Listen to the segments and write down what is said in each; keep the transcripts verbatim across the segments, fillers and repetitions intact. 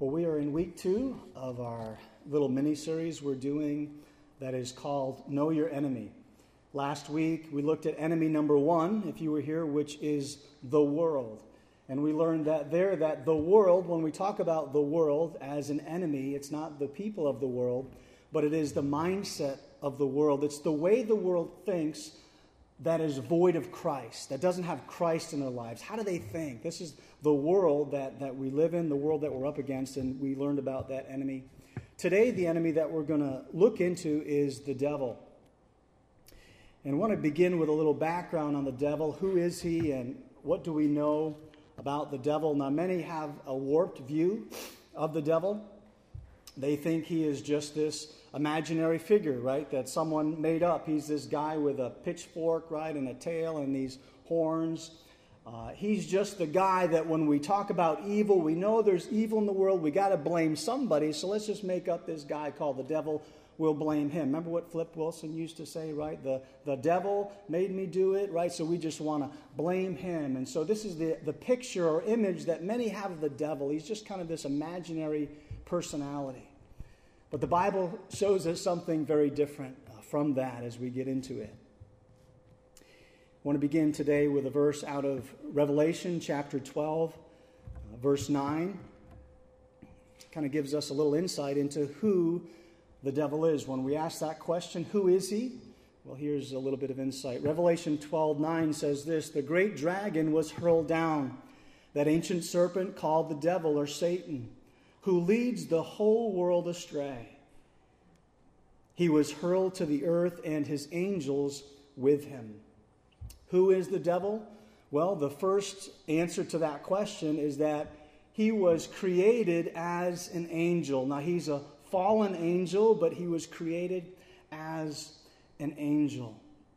Well, we are in week two of our little mini-series we're doing that is called Know Your Enemy. Last week, we looked at enemy number one, if you were here, which is the world. And we learned that there, that the world, when we talk about the world as an enemy, it's not the people of the world, but it is the mindset of the world. It's the way the world thinks that is void of Christ, that doesn't have Christ in their lives. How do they think? This is the world that, that we live in, the world that we're up against, and we learned about that enemy. Today, the enemy that we're going to look into is the devil. And I want to begin with a little background on the devil. Who is he, and what do we know about the devil? Now, many have a warped view of the devil. They think he is just this imaginary figure, right, that someone made up. He's this guy with a pitchfork, right, and a tail and these horns. Uh, he's just the guy that when we talk about evil, we know there's evil in the world. We got to blame somebody, so let's just make up this guy called the devil. We'll blame him. Remember what Flip Wilson used to say, right? The, the devil made me do it, right? So we just want to blame him. And so this is the, the picture or image that many have of the devil. He's just kind of this imaginary personality. But the Bible shows us something very different uh, from that as we get into it. I want to begin today with a verse out of Revelation chapter twelve, uh, verse nine. Kind of gives us a little insight into who the devil is. When we ask that question, who is he? Well, here's a little bit of insight. Revelation twelve nine says this: the great dragon was hurled down, that ancient serpent called the devil or Satan, who leads the whole world astray. He was hurled to the earth and his angels with him. Who is the devil? Well, the first answer to that question is that he was created as an angel. Now, he's a fallen angel, but he was created as an angel.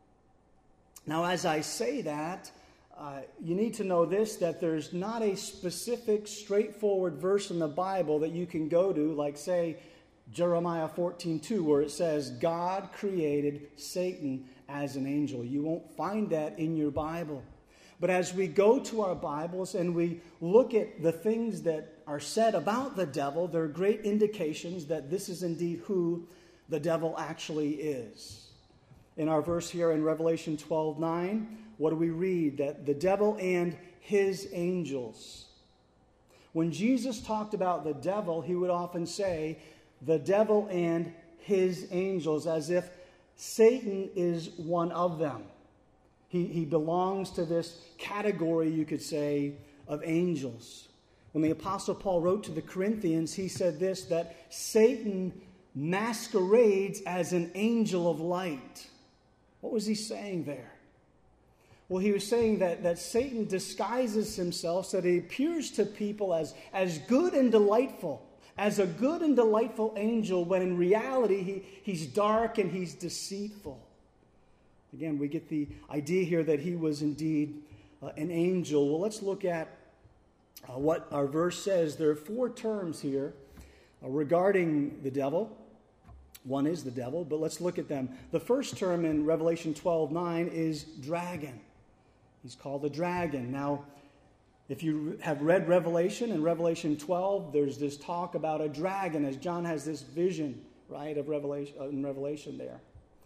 Now, as I say that, Uh, you need to know this, that there's not a specific, straightforward verse in the Bible that you can go to, like, say, Jeremiah fourteen two, where it says, God created Satan as an angel. You won't find that in your Bible. But as we go to our Bibles and we look at the things that are said about the devil, there are great indications that this is indeed who the devil actually is. In our verse here in Revelation twelve nine, what do we read? That the devil and his angels. When Jesus talked about the devil, he would often say, the devil and his angels, as if Satan is one of them. He, he belongs to this category, you could say, of angels. When the Apostle Paul wrote to the Corinthians, he said this, that Satan masquerades as an angel of light. What was he saying there? Well, he was saying that, that Satan disguises himself so that he appears to people as, as good and delightful, as a good and delightful angel, when in reality he, he's dark and he's deceitful. Again, we get the idea here that he was indeed uh, an angel. Well, let's look at uh, what our verse says. There are four terms here uh, regarding the devil. One is the devil, but let's look at them. The first term in Revelation twelve nine is dragon. He's called the dragon. Now, if you have read Revelation, in Revelation twelve, there's this talk about a dragon, as John has this vision, right, of Revelation, in Revelation there.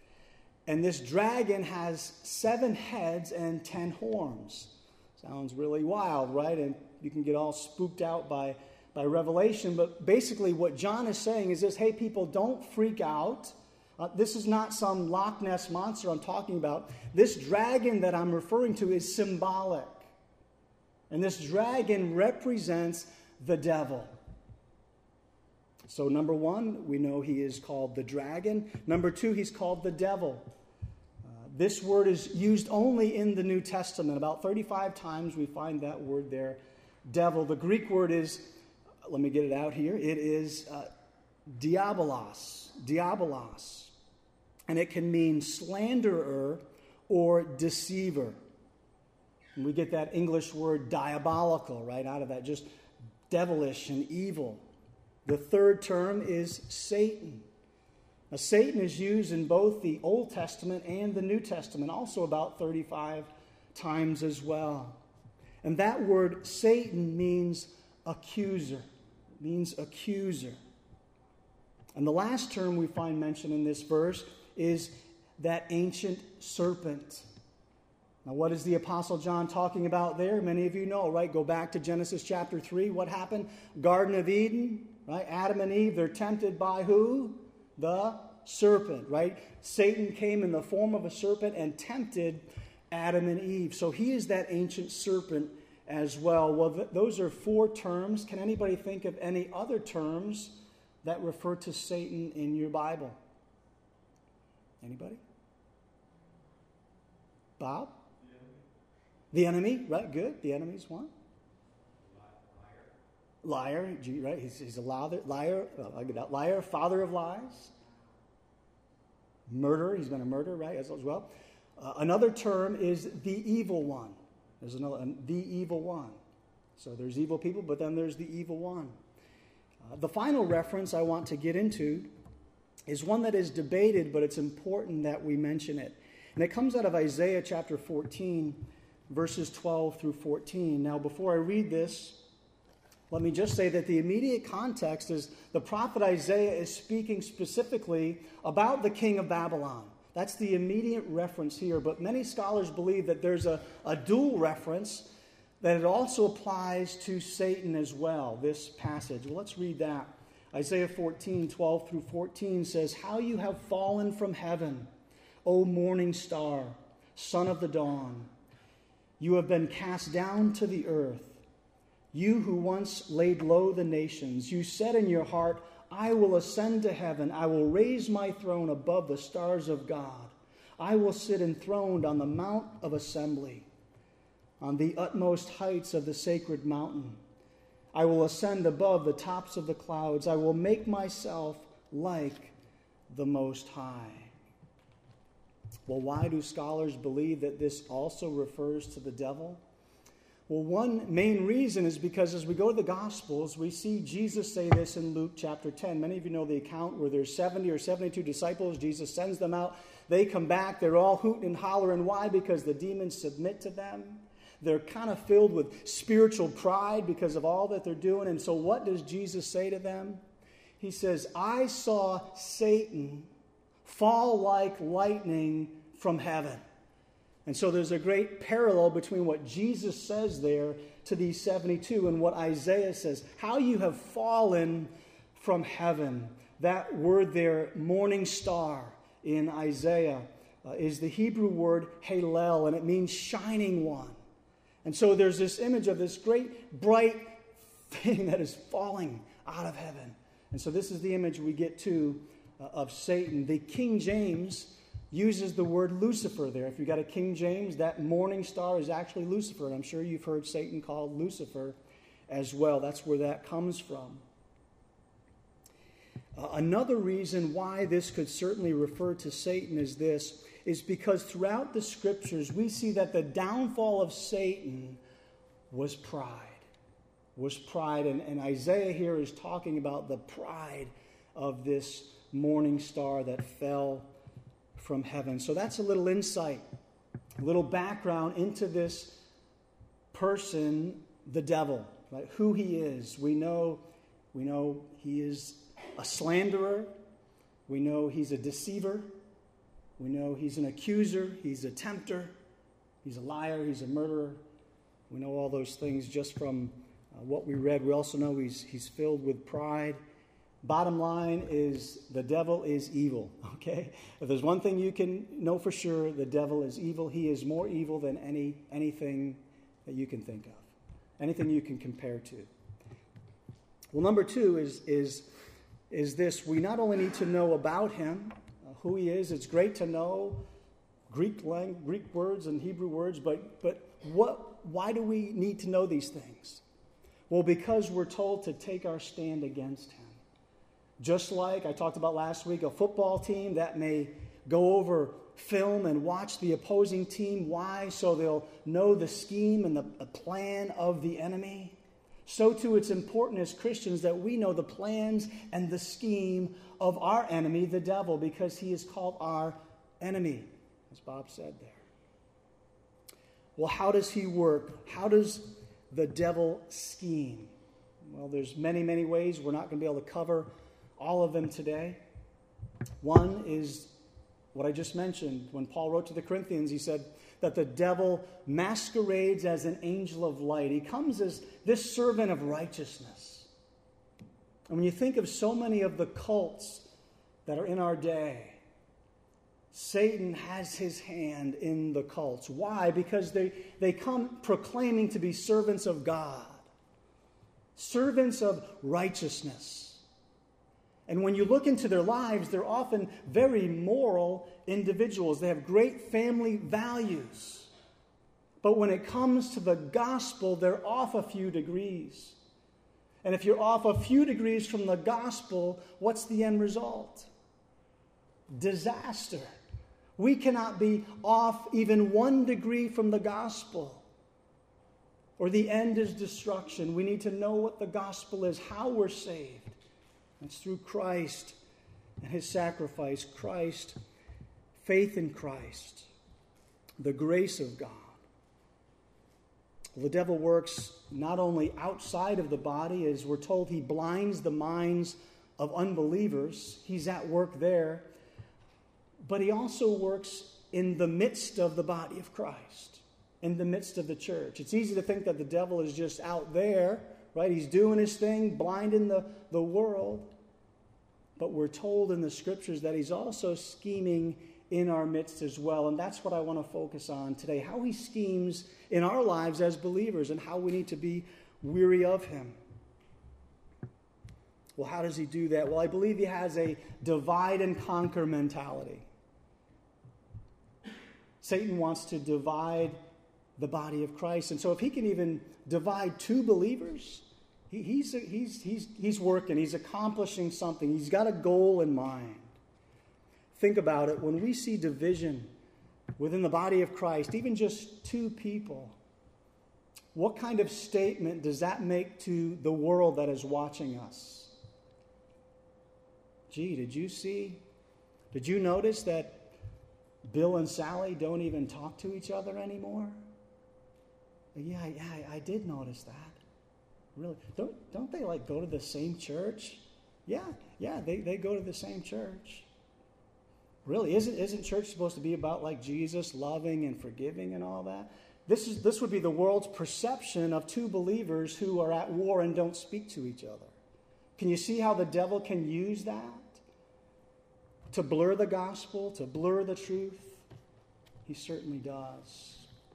And this dragon has seven heads and ten horns. Sounds really wild, right? And you can get all spooked out by by Revelation, but basically what John is saying is this: hey, people, don't freak out. Uh, this is not some Loch Ness monster I'm talking about. This dragon that I'm referring to is symbolic. And this dragon represents the devil. So number one, we know he is called the dragon. Number two, he's called the devil. Uh, this word is used only in the New Testament. About thirty-five times we find that word there, devil. The Greek word is, let me get it out here. It is uh, diabolos, diabolos. And it can mean slanderer or deceiver. And we get that English word diabolical, right, out of that, just devilish and evil. The third term is Satan. Now, Satan is used in both the Old Testament and the New Testament, also about thirty-five times as well. And that word Satan means accuser. means accuser. And the last term we find mentioned in this verse is that ancient serpent. Now, what is the Apostle John talking about there? Many of you know, right? Go back to Genesis chapter three. What happened? Garden of Eden, right? Adam and Eve, they're tempted by who? The serpent, right? Satan came in the form of a serpent and tempted Adam and Eve. So he is that ancient serpent as well. Well, th- those are four terms. Can anybody think of any other terms that refer to Satan in your Bible? Anybody? Bob? The enemy. The enemy, right? Good. The enemy's one. Liar. Liar, Gee, right? He's, he's a liar. Liar. Oh, I get that. Liar. Father of lies. Murderer. He's been a murderer, right? As, as well. Uh, another term is the evil one. There's another, um, the evil one. So there's evil people, but then there's the evil one. Uh, the final reference I want to get into is one that is debated, but it's important that we mention it. And it comes out of Isaiah chapter fourteen, verses twelve through fourteen. Now, before I read this, let me just say that the immediate context is the prophet Isaiah is speaking specifically about the king of Babylon. That's the immediate reference here. But many scholars believe that there's a, a dual reference, that it also applies to Satan as well, this passage. Well, let's read that. Isaiah fourteen, twelve through fourteen says, "How you have fallen from heaven, O morning star, son of the dawn. You have been cast down to the earth. You who once laid low the nations, you said in your heart, I will ascend to heaven. I will raise my throne above the stars of God. I will sit enthroned on the mount of assembly, on the utmost heights of the sacred mountain. I will ascend above the tops of the clouds. I will make myself like the Most High." Well, why do scholars believe that this also refers to the devil? Well, one main reason is because as we go to the Gospels, we see Jesus say this in Luke chapter ten. Many of you know the account where there's seventy or seventy-two disciples. Jesus sends them out. They come back. They're all hooting and hollering. Why? Because the demons submit to them. They're kind of filled with spiritual pride because of all that they're doing. And so what does Jesus say to them? He says, "I saw Satan fall like lightning from heaven." And so there's a great parallel between what Jesus says there to these seventy-two and what Isaiah says. How you have fallen from heaven. That word there, morning star, in Isaiah uh, is the Hebrew word halel, and it means shining one. And so there's this image of this great bright thing that is falling out of heaven. And so this is the image we get to uh, of Satan. The King James uses the word Lucifer there. If you've got a King James, that morning star is actually Lucifer. And I'm sure you've heard Satan called Lucifer as well. That's where that comes from. Uh, another reason why this could certainly refer to Satan is this, is because throughout the Scriptures we see that the downfall of Satan was pride. Was pride. And, and Isaiah here is talking about the pride of this morning star that fell from heaven. So that's a little insight, a little background into this person, the devil, right? Who he is. We know, we know he is a slanderer. We know he's a deceiver. We know he's an accuser. He's a tempter. He's a liar. He's a murderer. We know all those things just from uh, what we read. We also know he's he's filled with pride. Bottom line is the devil is evil, okay? If there's one thing you can know for sure, the devil is evil. He is more evil than any anything that you can think of, anything you can compare to. Well, number two is, is, is this. We not only need to know about him, uh, who he is. It's great to know Greek language, Greek words and Hebrew words, but, but what? Why do we need to know these things? Well, because we're told to take our stand against him. Just like I talked about last week, a football team that may go over film and watch the opposing team. Why? So they'll know the scheme and the plan of the enemy. So too it's important as Christians that we know the plans and the scheme of our enemy, the devil, because he is called our enemy, as Bob said there. Well, how does he work? How does the devil scheme? Well, there's many, many ways. We're not going to be able to cover all of them today. One is what I just mentioned. When Paul wrote to the Corinthians, he said that the devil masquerades as an angel of light. He comes as this servant of righteousness. And when you think of so many of the cults that are in our day, Satan has his hand in the cults. Why? Because they, they come proclaiming to be servants of God, servants of righteousness. And when you look into their lives, they're often very moral individuals. They have great family values. But when it comes to the gospel, they're off a few degrees. And if you're off a few degrees from the gospel, what's the end result? Disaster. We cannot be off even one degree from the gospel, or the end is destruction. We need to know what the gospel is, how we're saved. It's through Christ and his sacrifice, Christ, faith in Christ, the grace of God. Well, the devil works not only outside of the body, as we're told he blinds the minds of unbelievers. He's at work there. But he also works in the midst of the body of Christ, in the midst of the church. It's easy to think that the devil is just out there, right? He's doing his thing, blinding the, the world. But we're told in the scriptures that he's also scheming in our midst as well. And that's what I want to focus on today, how he schemes in our lives as believers and how we need to be weary of him. Well, how does he do that? Well, I believe he has a divide and conquer mentality. Satan wants to divide the body of Christ. And so if he can even divide two believers, he, he's, he's, he's, he's working. He's accomplishing something. He's got a goal in mind. Think about it. When we see division within the body of Christ, even just two people, what kind of statement does that make to the world that is watching us? Gee, did you see? Did you notice that Bill and Sally don't even talk to each other anymore? Yeah, yeah, I, I did notice that. Really? Don't don't they like go to the same church? Yeah, yeah, they, they go to the same church. Really, isn't isn't church supposed to be about like Jesus loving and forgiving and all that? This is this would be the world's perception of two believers who are at war and don't speak to each other. Can you see how the devil can use that to blur the gospel, to blur the truth? He certainly does.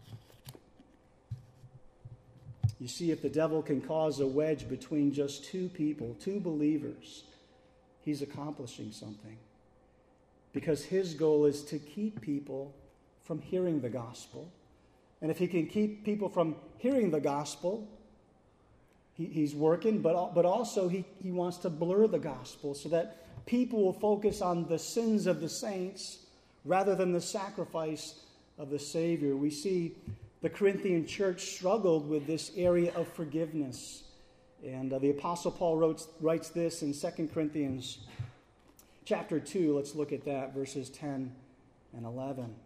You see, if the devil can cause a wedge between just two people, two believers, he's accomplishing something. Because his goal is to keep people from hearing the gospel. And if he can keep people from hearing the gospel, he, he's working, but, but also he, he wants to blur the gospel so that people will focus on the sins of the saints rather than the sacrifice of the Savior. We see the Corinthian church struggled with this area of forgiveness. And uh, the Apostle Paul wrote, writes this in Second Corinthians chapter two. Let's look at that, verses ten and eleven.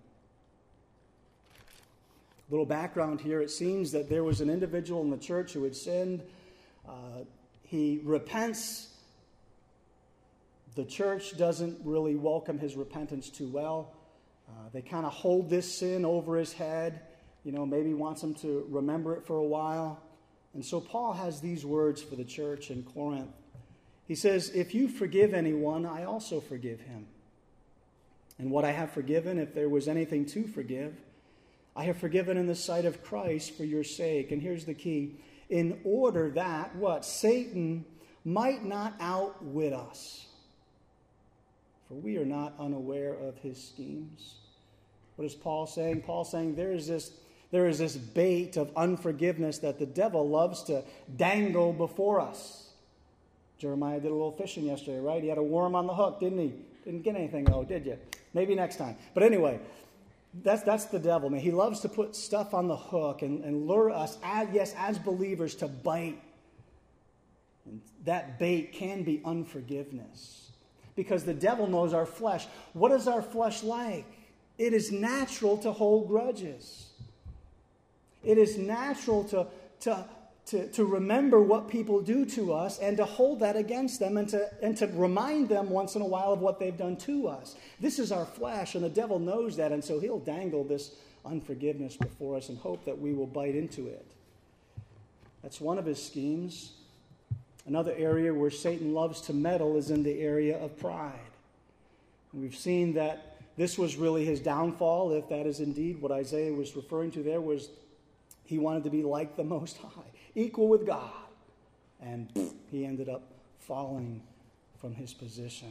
A little background here. It seems that there was an individual in the church who had sinned. Uh, he repents. The church doesn't really welcome his repentance too well. Uh, they kind of hold this sin over his head. You know, maybe wants him to remember it for a while. And so Paul has these words for the church in Corinth. He says, if you forgive anyone, I also forgive him. And what I have forgiven, if there was anything to forgive, I have forgiven in the sight of Christ for your sake. And here's the key. In order that, what? Satan might not outwit us. For we are not unaware of his schemes. What is Paul saying? Paul's saying there is this, there is this bait of unforgiveness that the devil loves to dangle before us. Jeremiah did a little fishing yesterday, right? He had a worm on the hook, didn't he? Didn't get anything, though, did you? Maybe next time. But anyway, that's that's the devil, man. He loves to put stuff on the hook and, and lure us, as, yes, as believers, to bite. And that bait can be unforgiveness. Because the devil knows our flesh. What is our flesh like? It is natural to hold grudges. It is natural to, to, to, to remember what people do to us and to hold that against them and to, and to remind them once in a while of what they've done to us. This is our flesh, and the devil knows that, and so he'll dangle this unforgiveness before us and hope that we will bite into it. That's one of his schemes. Another area where Satan loves to meddle is in the area of pride. And we've seen that this was really his downfall, if that is indeed what Isaiah was referring to there, was he wanted to be like the Most High, equal with God. And pff, he ended up falling from his position.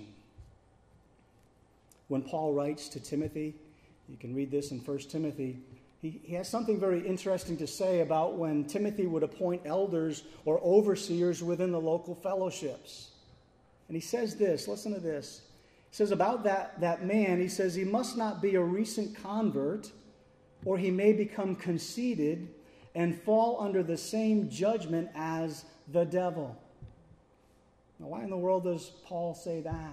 When Paul writes to Timothy, you can read this in First Timothy, he, he has something very interesting to say about when Timothy would appoint elders or overseers within the local fellowships. And he says this, listen to this. He says about that, that man, he says, he must not be a recent convert, or he may become conceited and fall under the same judgment as the devil. Now, why in the world does Paul say that?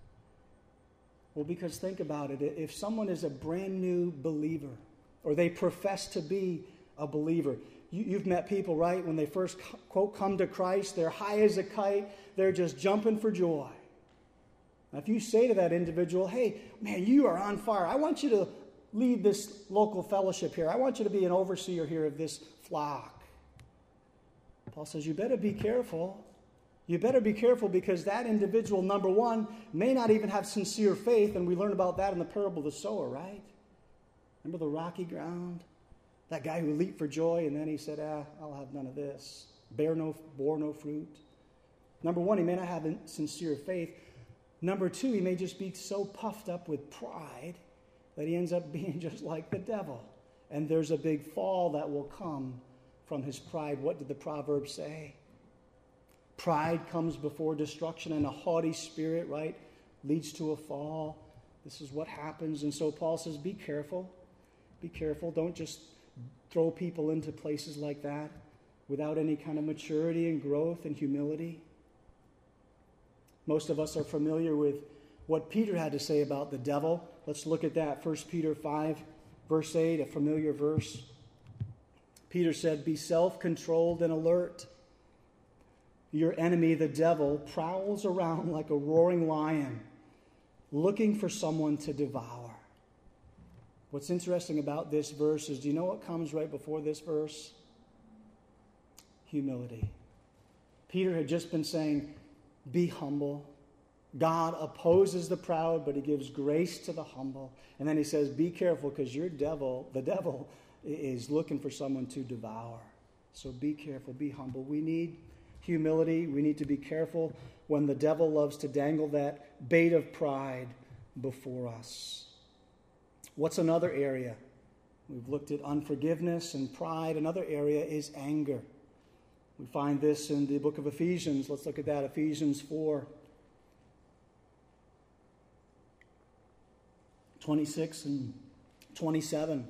Well, because think about it. If someone is a brand new believer, or they profess to be a believer, you, you've met people, right? When they first, quote, come to Christ, they're high as a kite. They're just jumping for joy. Now, if you say to that individual, hey, man, you are on fire. I want you to lead this local fellowship here. I want you to be an overseer here of this flock. Paul says, you better be careful. You better be careful, because that individual, number one, may not even have sincere faith, and we learn about that in the parable of the sower, right? Remember the rocky ground? That guy who leaped for joy, and then he said, ah, I'll have none of this. Bear no, bore no fruit. Number one, he may not have sincere faith. Number two, he may just be so puffed up with pride that he ends up being just like the devil. And there's a big fall that will come from his pride. What did the proverb say? Pride comes before destruction, and a haughty spirit, right, leads to a fall. This is what happens. And so Paul says, be careful. Be careful. Don't just throw people into places like that without any kind of maturity and growth and humility. Most of us are familiar with what Peter had to say about the devil. Let's look at that. First Peter five, verse eight, a familiar verse. Peter said, be self-controlled and alert. Your enemy, the devil, prowls around like a roaring lion, looking for someone to devour. What's interesting about this verse is, do you know what comes right before this verse? Humility. Peter had just been saying, be humble. God opposes the proud, but he gives grace to the humble. And then he says, be careful, because your devil, the devil, is looking for someone to devour. So be careful, be humble. We need humility. We need to be careful when the devil loves to dangle that bait of pride before us. What's another area? We've looked at unforgiveness and pride. Another area is anger. We find this in the book of Ephesians. Let's look at that, Ephesians four. twenty-six and twenty-seven.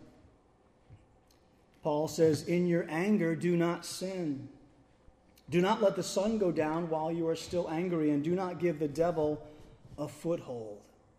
Paul says, in your anger, do not sin. Do not let the sun go down while you are still angry, and do not give the devil a foothold.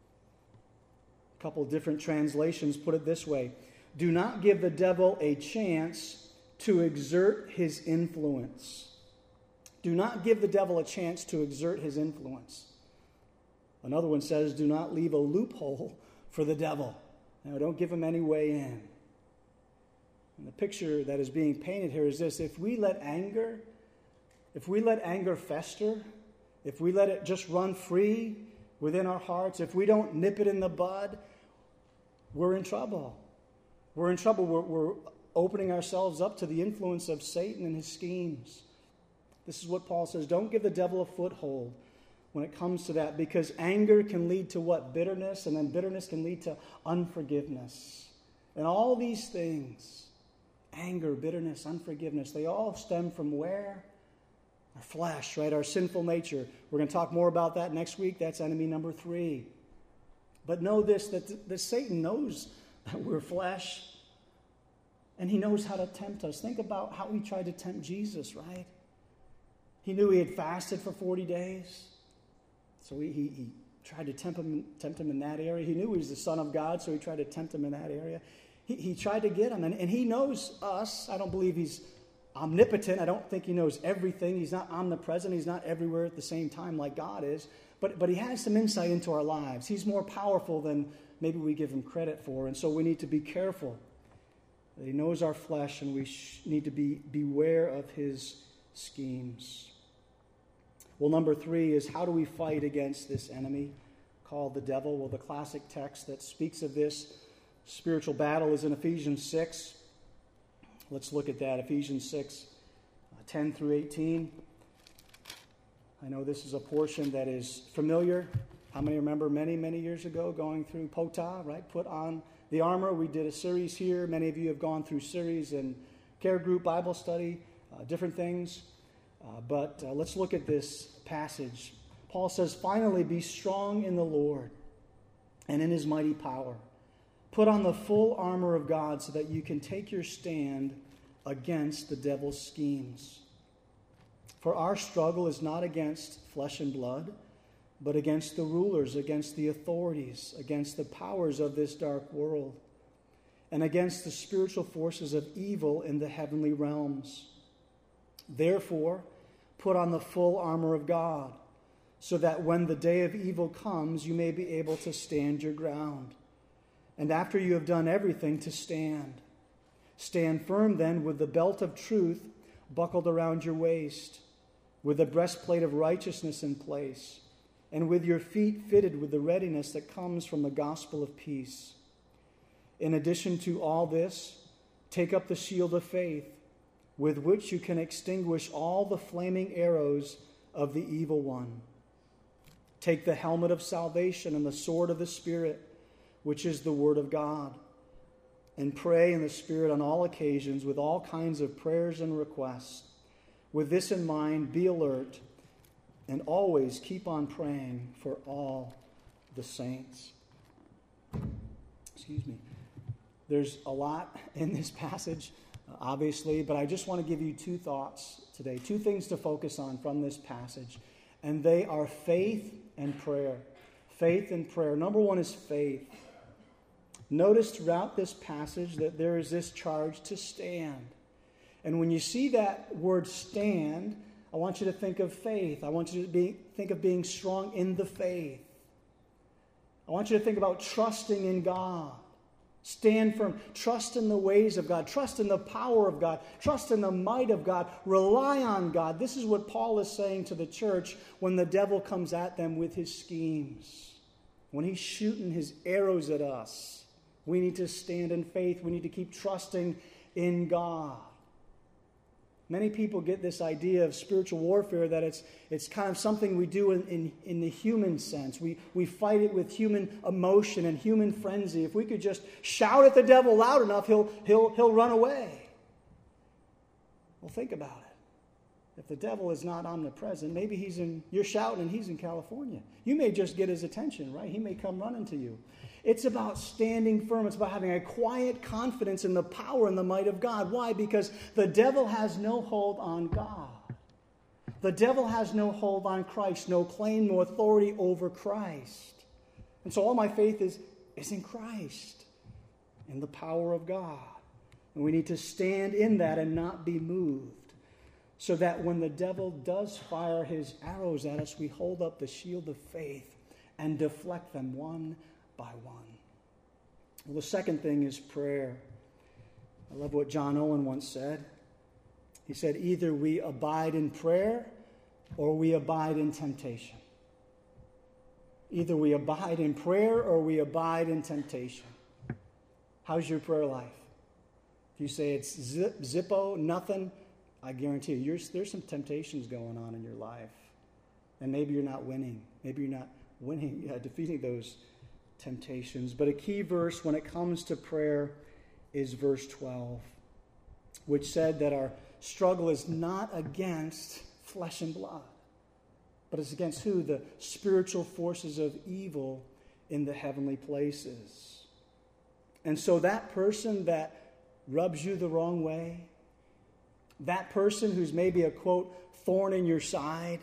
A couple different translations put it this way. Do not give the devil a chance to exert his influence. Do not give the devil a chance to exert his influence. Another one says, do not leave a loophole for the devil. Now, don't give him any way in. And the picture that is being painted here is this. If we let anger, if we let anger fester, if we let it just run free within our hearts, if we don't nip it in the bud, we're in trouble. We're in trouble. We're, we're opening ourselves up to the influence of Satan and his schemes. This is what Paul says. Don't give the devil a foothold when it comes to that, because anger can lead to what? Bitterness, and then bitterness can lead to unforgiveness. And all these things, anger, bitterness, unforgiveness, they all stem from where? Our flesh, right? Our sinful nature. We're going to talk more about that next week. That's enemy number three. But know this, that, that Satan knows that we're flesh, and he knows how to tempt us. Think about how he tried to tempt Jesus, right? He knew he had fasted for forty days. So he, he, he tried to tempt him, tempt him in that area. He knew he was the Son of God, so he tried to tempt him in that area. He, he tried to get him, and, and he knows us. I don't believe he's omnipotent. I don't think he knows everything. He's not omnipresent. He's not everywhere at the same time like God is. But, but he has some insight into our lives. He's more powerful than maybe we give him credit for. And so we need to be careful that he knows our flesh, and we sh- need to be beware of his schemes. Well, number three is, how do we fight against this enemy called the devil? Well, the classic text that speaks of this spiritual battle is in Ephesians six. Let's look at that. Ephesians six, ten through eighteen. I know this is a portion that is familiar. How many remember many, many years ago going through P O T A, right? Put on the armor. We did a series here. Many of you have gone through series in care group, Bible study, uh, different things. Uh, but uh, let's look at this passage. Paul says, "Finally, be strong in the Lord and in his mighty power. Put on the full armor of God so that you can take your stand against the devil's schemes. For our struggle is not against flesh and blood, but against the rulers, against the authorities, against the powers of this dark world, and against the spiritual forces of evil in the heavenly realms. Therefore, put on the full armor of God, so that when the day of evil comes, you may be able to stand your ground. And after you have done everything, to stand. Stand firm then with the belt of truth buckled around your waist, with the breastplate of righteousness in place, and with your feet fitted with the readiness that comes from the gospel of peace. In addition to all this, take up the shield of faith, with which you can extinguish all the flaming arrows of the evil one. Take the helmet of salvation and the sword of the Spirit, which is the word of God, and pray in the Spirit on all occasions with all kinds of prayers and requests. With this in mind, be alert and always keep on praying for all the saints." Excuse me. There's a lot in this passage, obviously, but I just want to give you two thoughts today, two things to focus on from this passage, and they are faith and prayer. Faith and prayer. Number one is faith. Notice throughout this passage that there is this charge to stand. And when you see that word stand, I want you to think of faith. I want you to be, think of being strong in the faith. I want you to think about trusting in God. Stand firm. Trust in the ways of God. Trust in the power of God. Trust in the might of God. Rely on God. This is what Paul is saying to the church when the devil comes at them with his schemes. When he's shooting his arrows at us. We need to stand in faith. We need to keep trusting in God. Many people get this idea of spiritual warfare that it's it's kind of something we do in, in, in the human sense. We, we fight it with human emotion and human frenzy. If we could just shout at the devil loud enough, he'll, he'll, he'll run away. Well, think about it. If the devil is not omnipresent, maybe he's in, you're shouting and he's in California. You may just get his attention, right? He may come running to you. It's about standing firm. It's about having a quiet confidence in the power and the might of God. Why? Because the devil has no hold on God. The devil has no hold on Christ, no claim, no authority over Christ. And so all my faith is, is in Christ, in the power of God. And we need to stand in that and not be moved, so that when the devil does fire his arrows at us, we hold up the shield of faith and deflect them one by one. Well, the second thing is prayer. I love what John Owen once said. He said, either we abide in prayer or we abide in temptation. Either we abide in prayer or we abide in temptation. How's your prayer life? If you say it's zip, zippo, nothing, I guarantee you, there's some temptations going on in your life. And maybe you're not winning. Maybe you're not winning, uh, defeating those temptations. But a key verse when it comes to prayer is verse twelve, which said that our struggle is not against flesh and blood, but it's against who? The spiritual forces of evil in the heavenly places. And so that person that rubs you the wrong way, that person who's maybe a, quote, thorn in your side,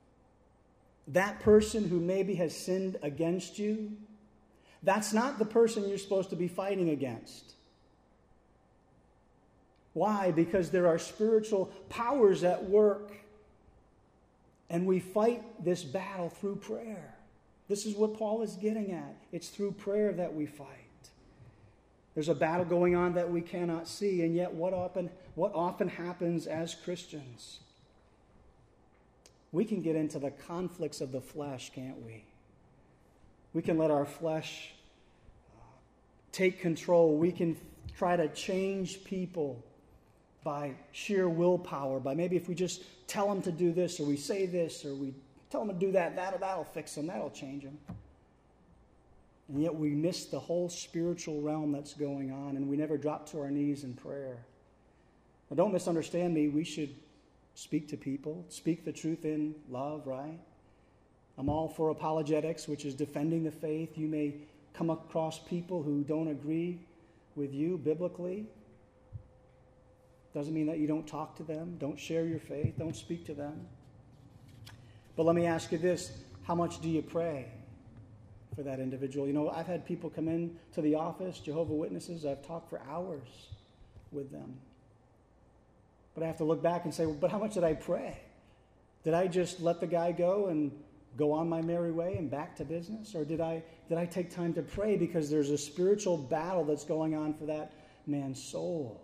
that person who maybe has sinned against you, that's not the person you're supposed to be fighting against. Why? Because there are spiritual powers at work. And we fight this battle through prayer. This is what Paul is getting at. It's through prayer that we fight. There's a battle going on that we cannot see, and yet what often, what often happens as Christians? We can get into the conflicts of the flesh, can't we? We can let our flesh uh, take control. We can try to change people by sheer willpower, by maybe if we just tell them to do this, or we say this, or we tell them to do that, that'll, that'll fix them, that'll change them. And yet we miss the whole spiritual realm that's going on, and we never drop to our knees in prayer. Now, don't misunderstand me. We should speak to people, speak the truth in love, right? I'm all for apologetics, which is defending the faith. You may come across people who don't agree with you biblically. Doesn't mean that you don't talk to them, don't share your faith, don't speak to them. But let me ask you this, how much do you pray for that individual? You know, I've had people come in to the office, Jehovah's Witnesses, I've talked for hours with them. But I have to look back and say, well, but how much did I pray? Did I just let the guy go and go on my merry way and back to business? Or did I did I take time to pray because there's a spiritual battle that's going on for that man's soul?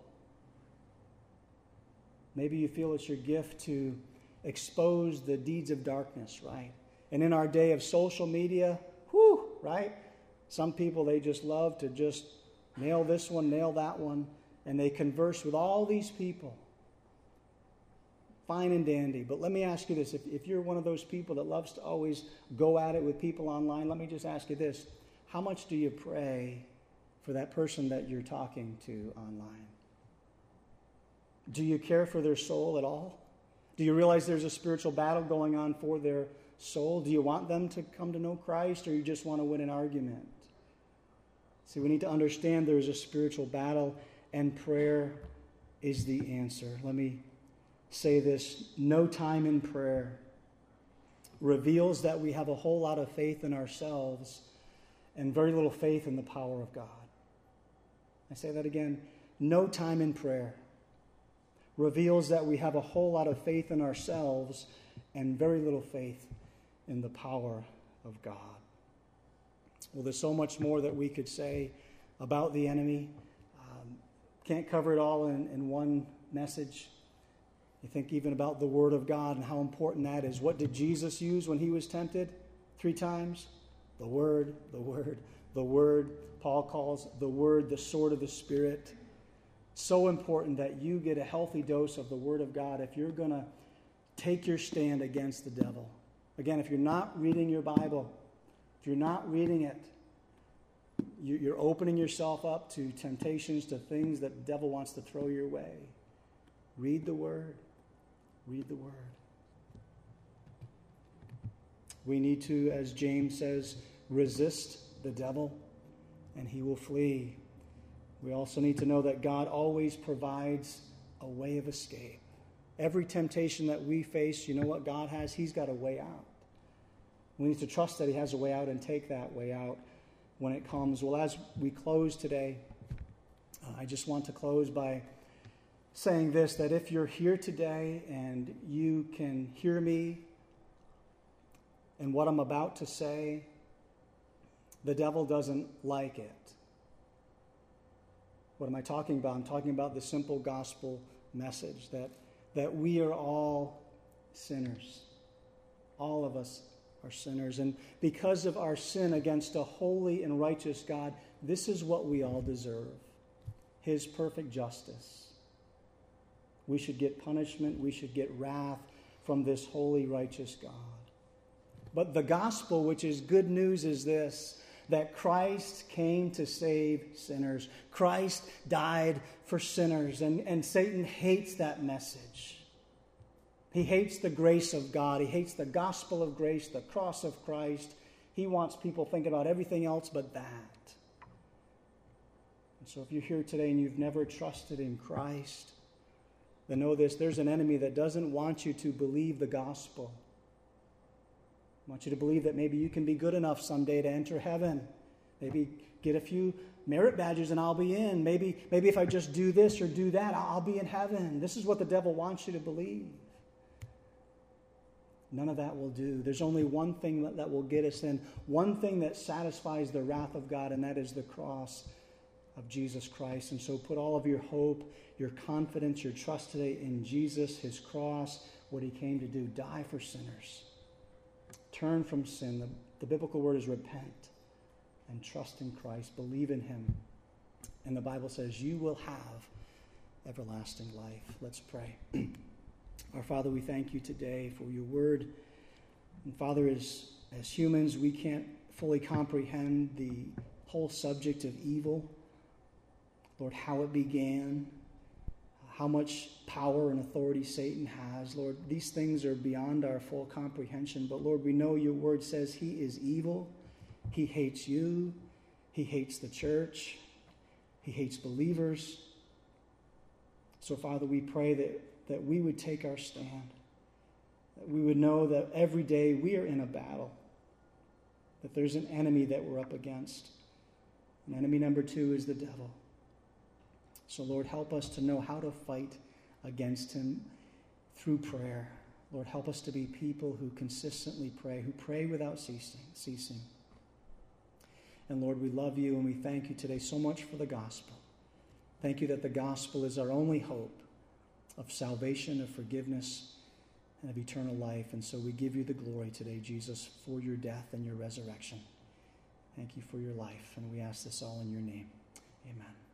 Maybe you feel it's your gift to expose the deeds of darkness, right? And in our day of social media, whew, right? Some people, they just love to just nail this one, nail that one, and they converse with all these people. Fine and dandy. But let me ask you this. If, if you're one of those people that loves to always go at it with people online, let me just ask you this. How much do you pray for that person that you're talking to online? Do you care for their soul at all? Do you realize there's a spiritual battle going on for their soul? Do you want them to come to know Christ, or you just want to win an argument? See, we need to understand there's a spiritual battle, and prayer is the answer. Let me say this. No time in prayer reveals that we have a whole lot of faith in ourselves and very little faith in the power of God. I say that again. No time in prayer reveals that we have a whole lot of faith in ourselves and very little faith in the power of God. Well, there's so much more that we could say about the enemy. Um, can't cover it all in, in one message. You think even about the Word of God and how important that is. What did Jesus use when he was tempted? Three times? The Word, the Word, the Word. Paul calls the Word the sword of the Spirit. So important that you get a healthy dose of the Word of God if you're going to take your stand against the devil. Again, if you're not reading your Bible, if you're not reading it, you're opening yourself up to temptations, to things that the devil wants to throw your way. Read the Word. Read the Word. We need to, as James says, resist the devil, and he will flee. We also need to know that God always provides a way of escape. Every temptation that we face, you know what God has? He's got a way out. We need to trust that he has a way out and take that way out when it comes. Well, as we close today, uh, I just want to close by saying this, that if you're here today and you can hear me and what I'm about to say, the devil doesn't like it. What am I talking about? I'm talking about the simple gospel message that, that we are all sinners. All of us are sinners. And because of our sin against a holy and righteous God, this is what we all deserve. His perfect justice. We should get punishment. We should get wrath from this holy, righteous God. But the gospel, which is good news, is this, that Christ came to save sinners. Christ died for sinners, and, and Satan hates that message. He hates the grace of God. He hates the gospel of grace, the cross of Christ. He wants people thinking about everything else but that. And so if you're here today and you've never trusted in Christ, then know this, there's an enemy that doesn't want you to believe the gospel. I want you to believe that maybe you can be good enough someday to enter heaven. Maybe get a few merit badges and I'll be in. Maybe, maybe if I just do this or do that, I'll be in heaven. This is what the devil wants you to believe. None of that will do. There's only one thing that, that will get us in, one thing that satisfies the wrath of God, and that is the cross of Jesus Christ. And so put all of your hope, your confidence, your trust today in Jesus, his cross, what he came to do, die for sinners. Turn from sin. The, the biblical word is repent and trust in Christ. Believe in him. And the Bible says you will have everlasting life. Let's pray. Our Father, we thank you today for your word. And Father, as, as humans, we can't fully comprehend the whole subject of evil. Lord, how it began, how much power and authority Satan has. Lord, these things are beyond our full comprehension. But Lord, we know your word says he is evil. He hates you. He hates the church. He hates believers. So, Father, we pray that that we would take our stand, that we would know that every day we are in a battle, that there's an enemy that we're up against. And enemy number two is the devil. So, Lord, help us to know how to fight against him through prayer. Lord, help us to be people who consistently pray, who pray without ceasing. ceasing. And, Lord, we love you and we thank you today so much for the gospel. Thank you that the gospel is our only hope of salvation, of forgiveness, and of eternal life. And so we give you the glory today, Jesus, for your death and your resurrection. Thank you for your life, and we ask this all in your name. Amen.